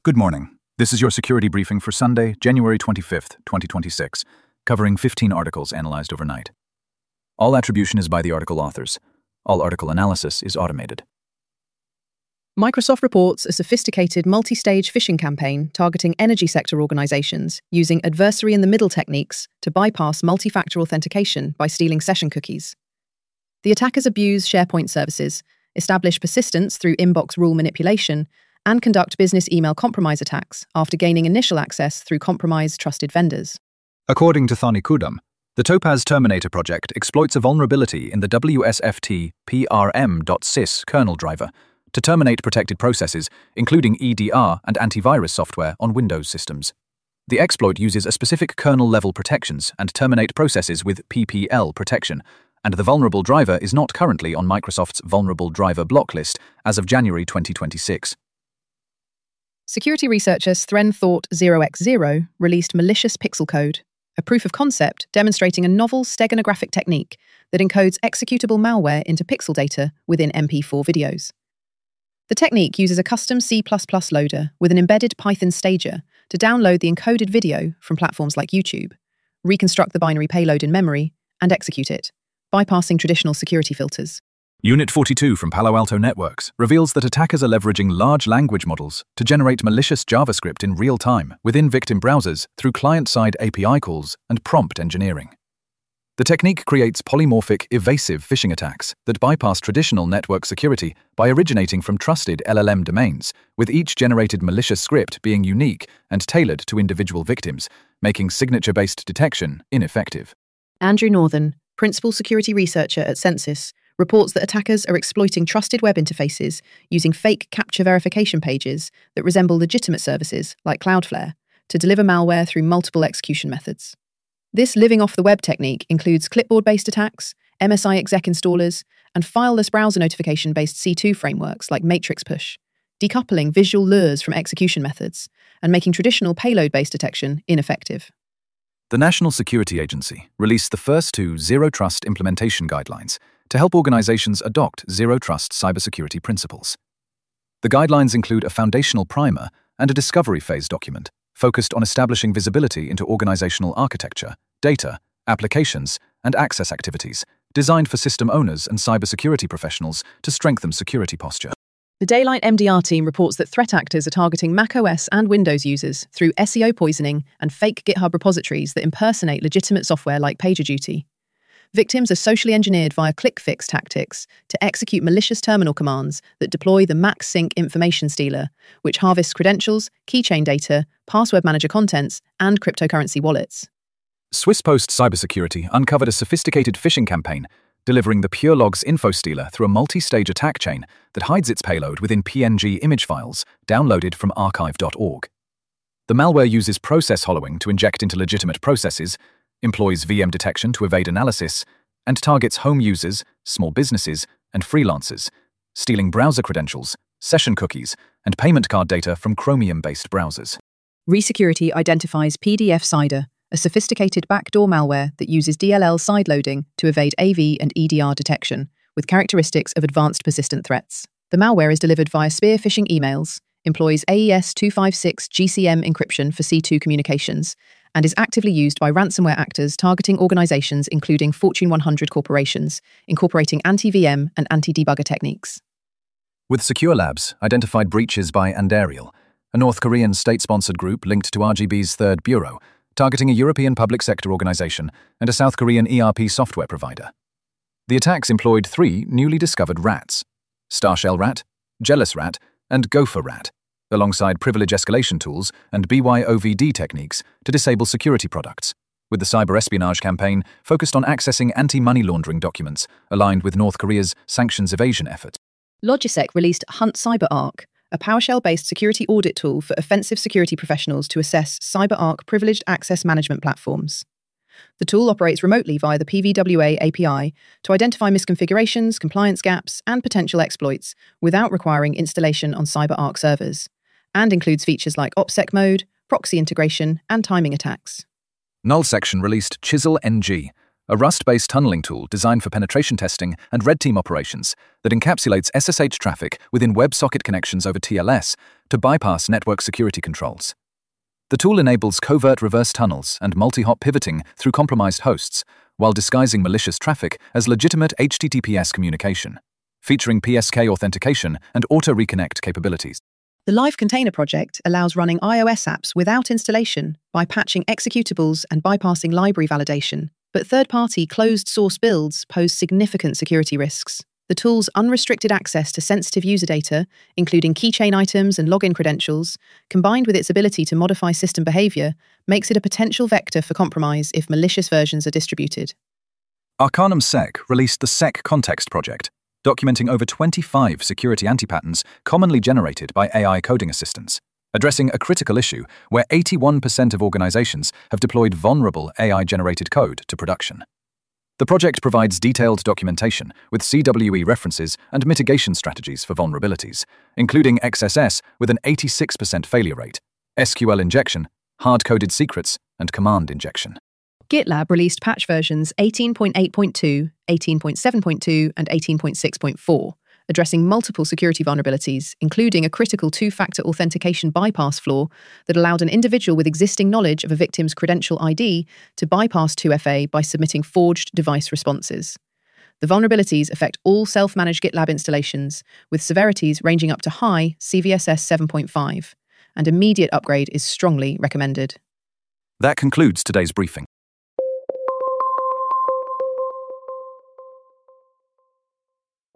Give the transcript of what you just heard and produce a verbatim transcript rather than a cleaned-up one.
Good morning. This is your security briefing for Sunday, January twenty-fifth, twenty twenty-six, covering fifteen articles analyzed overnight. All attribution is by the article authors. All article analysis is automated. Microsoft reports a sophisticated multi-stage phishing campaign targeting energy sector organizations using adversary-in-the-middle techniques to bypass multi-factor authentication by stealing session cookies. The attackers abuse SharePoint services, establish persistence through inbox rule manipulation, and conduct business email compromise attacks after gaining initial access through compromised trusted vendors. According to Thani Kudam, the Topaz Terminator project exploits a vulnerability in the W S F T P R M dot sys kernel driver to terminate protected processes, including E D R and antivirus software on Windows systems. The exploit uses a specific kernel-level protections and terminate processes with P P L protection, and the vulnerable driver is not currently on Microsoft's vulnerable driver block list as of January twenty twenty-six. Security researchers Thren Thought zero x zero released malicious pixel code, a proof of concept demonstrating a novel steganographic technique that encodes executable malware into pixel data within M P four videos. The technique uses a custom C plus plus loader with an embedded Python stager to download the encoded video from platforms like YouTube, reconstruct the binary payload in memory, and execute it, bypassing traditional security filters. Unit forty-two from Palo Alto Networks reveals that attackers are leveraging large language models to generate malicious JavaScript in real time within victim browsers through client-side A P I calls and prompt engineering. The technique creates polymorphic, evasive phishing attacks that bypass traditional network security by originating from trusted L L M domains, with each generated malicious script being unique and tailored to individual victims, making signature-based detection ineffective. Andrew Northern, principal security researcher at Censys, reports that attackers are exploiting trusted web interfaces using fake capture verification pages that resemble legitimate services like Cloudflare to deliver malware through multiple execution methods. This living-off-the-web technique includes clipboard-based attacks, M S I exec installers, and fileless browser notification-based C two frameworks like Matrix Push, decoupling visual lures from execution methods and making traditional payload-based detection ineffective. The National Security Agency released the first two Zero Trust implementation guidelines to help organizations adopt Zero Trust cybersecurity principles. The guidelines include a foundational primer and a discovery phase document focused on establishing visibility into organizational architecture, data, applications, and access activities, designed for system owners and cybersecurity professionals to strengthen security posture. The Daylight M D R team reports that threat actors are targeting macOS and Windows users through S E O poisoning and fake GitHub repositories that impersonate legitimate software like PagerDuty. Victims are socially engineered via click-fix tactics to execute malicious terminal commands that deploy the MaxSync information stealer, which harvests credentials, keychain data, password manager contents, and cryptocurrency wallets. Swisspost Cybersecurity uncovered a sophisticated phishing campaign, delivering the PureLogs info stealer through a multi-stage attack chain that hides its payload within P N G image files downloaded from archive dot org. The malware uses process hollowing to inject into legitimate processes, employs V M detection to evade analysis, and targets home users, small businesses, and freelancers, stealing browser credentials, session cookies, and payment card data from Chromium-based browsers. Resecurity identifies P D F Cider, a sophisticated backdoor malware that uses D L L sideloading to evade A V and E D R detection, with characteristics of advanced persistent threats. The malware is delivered via spear phishing emails, employs A E S two fifty-six G C M encryption for C two communications, and is actively used by ransomware actors targeting organizations including Fortune one hundred corporations, incorporating anti-V M and anti-debugger techniques. With Secure Labs identified breaches by Andariel, a North Korean state-sponsored group linked to R G B's third bureau, targeting a European public sector organization and a South Korean E R P software provider. The attacks employed three newly discovered rats: Starshell Rat, Jealous Rat, and Gopher Rat, alongside privilege escalation tools and B Y O V D techniques to disable security products, with the cyber espionage campaign focused on accessing anti-money laundering documents aligned with North Korea's sanctions evasion effort. Logisec released Hunt CyberArk, a PowerShell-based security audit tool for offensive security professionals to assess CyberArk privileged access management platforms. The tool operates remotely via the P V W A A P I to identify misconfigurations, compliance gaps, and potential exploits without requiring installation on CyberArk servers, and includes features like OPSEC mode, proxy integration, and timing attacks. Null Section released Chisel N G, a Rust-based tunneling tool designed for penetration testing and red team operations that encapsulates S S H traffic within WebSocket connections over T L S to bypass network security controls. The tool enables covert reverse tunnels and multi-hop pivoting through compromised hosts, while disguising malicious traffic as legitimate H T T P S communication, featuring P S K authentication and auto-reconnect capabilities. The Live Container project allows running iOS apps without installation by patching executables and bypassing library validation, but third-party closed-source builds pose significant security risks. The tool's unrestricted access to sensitive user data, including keychain items and login credentials, combined with its ability to modify system behavior, makes it a potential vector for compromise if malicious versions are distributed. Arcanum Sec released the Sec Context project, documenting over twenty-five security anti-patterns commonly generated by A I coding assistants, addressing a critical issue where eighty-one percent of organizations have deployed vulnerable A I-generated code to production. The project provides detailed documentation with C W E references and mitigation strategies for vulnerabilities, including X S S with an eighty-six percent failure rate, S Q L injection, hard-coded secrets, and command injection. GitLab released patch versions eighteen point eight point two, eighteen point seven point two, and eighteen point six point four, addressing multiple security vulnerabilities, including a critical two-factor authentication bypass flaw that allowed an individual with existing knowledge of a victim's credential I D to bypass two F A by submitting forged device responses. The vulnerabilities affect all self-managed GitLab installations, with severities ranging up to high C V S S seven point five, and immediate upgrade is strongly recommended. That concludes today's briefing.